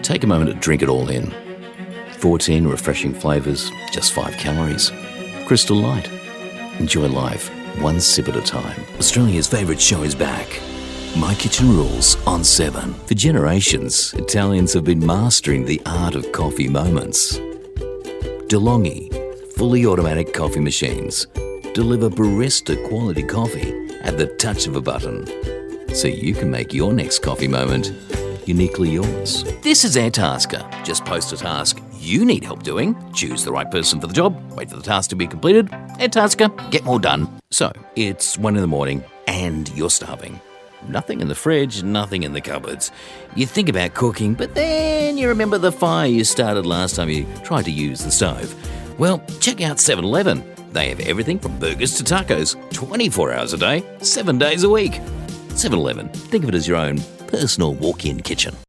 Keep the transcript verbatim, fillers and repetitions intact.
Take a moment to drink it all in. fourteen refreshing flavours, just five calories. Crystal Light. Enjoy life, one sip at a time. Australia's favourite show is back. My Kitchen Rules on seven. For generations, Italians have been mastering the art of coffee moments. DeLonghi, fully automatic coffee machines, deliver barista quality coffee at the touch of a button, so you can make your next coffee moment uniquely yours. This is Airtasker. Just post a task you need help doing, choose the right person for the job, wait for the task to be completed. Airtasker, get more done. So, it's one in the morning and you're starving. Nothing in the fridge, nothing in the cupboards. You think about cooking, but then you remember the fire you started last time you tried to use the stove. Well, check out seven eleven. They have everything from burgers to tacos, twenty-four hours a day, seven days a week. seven eleven, think of it as your own personal walk-in kitchen.